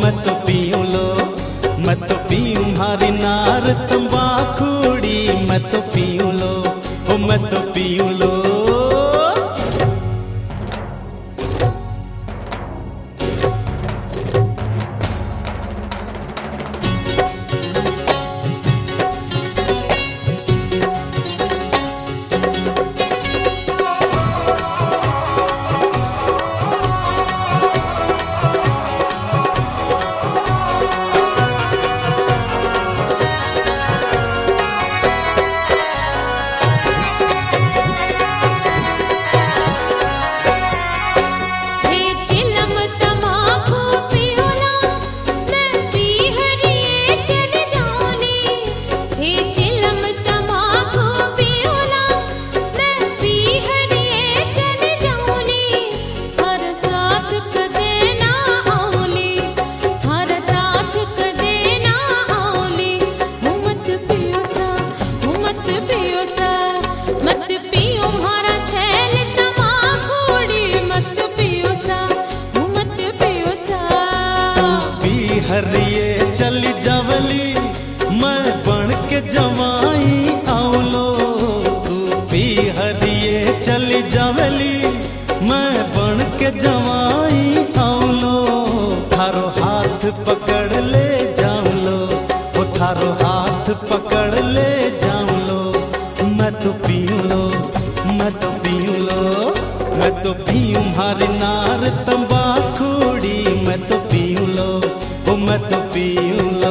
मैं तो पीऊं लो, मैं तो पीऊं हारी नार तंबाकूड़ी, मैं तो पीऊं लो, ओ मैं तो पीऊं लो। हरिये चली जावली मैं बन के जवाई आवलो, तू भी हरिये चली जावली मैं बन के जवाई आवलो। थारो हाथ पकड़ ले जाऊलो, ओ थारो हाथ पकड़ ले जाऊलो। मैं तो पीऊं लो, मैं तो पीऊं लो, मैं तो पीऊं हारी नार तंबाकूड़ी, मैं तो पीऊं लो, ओ मैं तो पीऊं लो।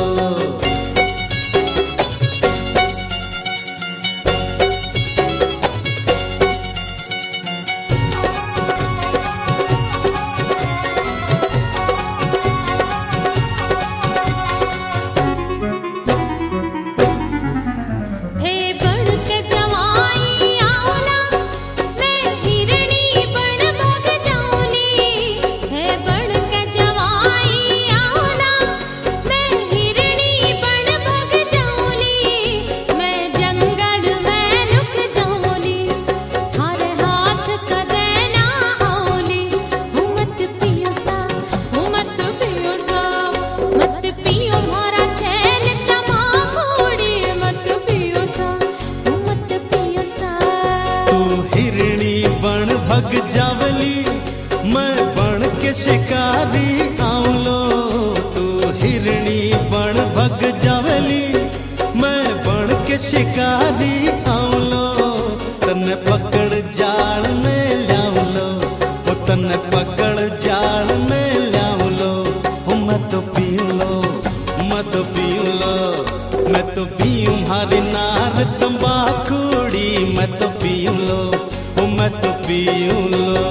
भग जावली मैं बन के शिकारी आवलो, तू हिरणी बन भग जावली मैं बन के शिकारी आवलो। तन्ने पकड़ जाल में ल्यावलो, ओ तन्ने पकड़ जाल में ल्यावलो। ओ मैं तो पीऊं लो, मैं तो पीऊं लो, मैं तो पीऊं हारी नार तंबाकूड़ी, मैं तो पीऊं लो, ओ मैं तो पीऊं लो।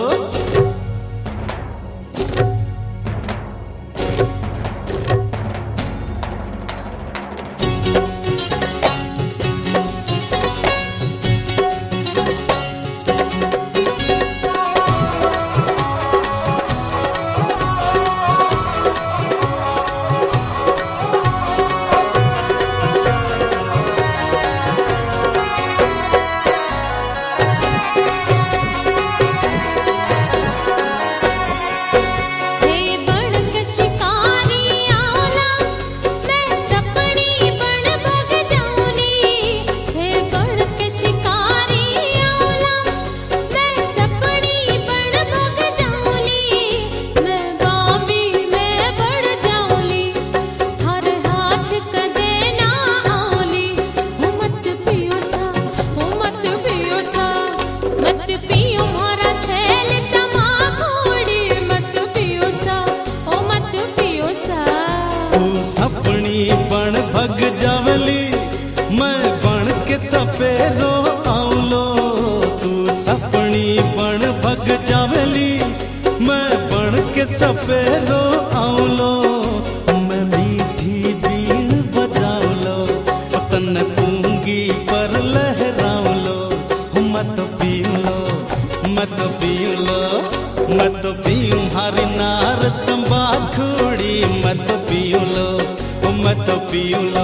सपनी बन भग जावली मैं बन के सफेरो आवलो, तू सपनी बन भग जावली मैं बन के सफेरो आवलो। मैं मीठी बीन बजावलो, तन्ने पूंगी पर लहरावलो। मैं तो पीऊं लो, मैं तो पीऊं लो, मैं तो पीऊं हारी नार तंबाकूड़ी, मैं तो पीऊं लो, मैं तो पीऊं लो।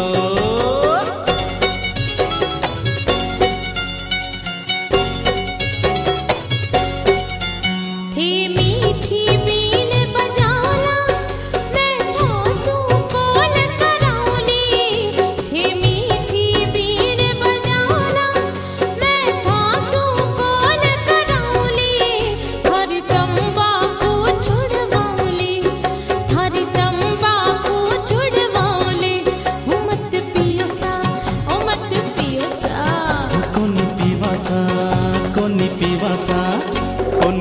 थी मीठी बीन बजाला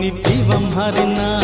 कोई नी पीवम हरना।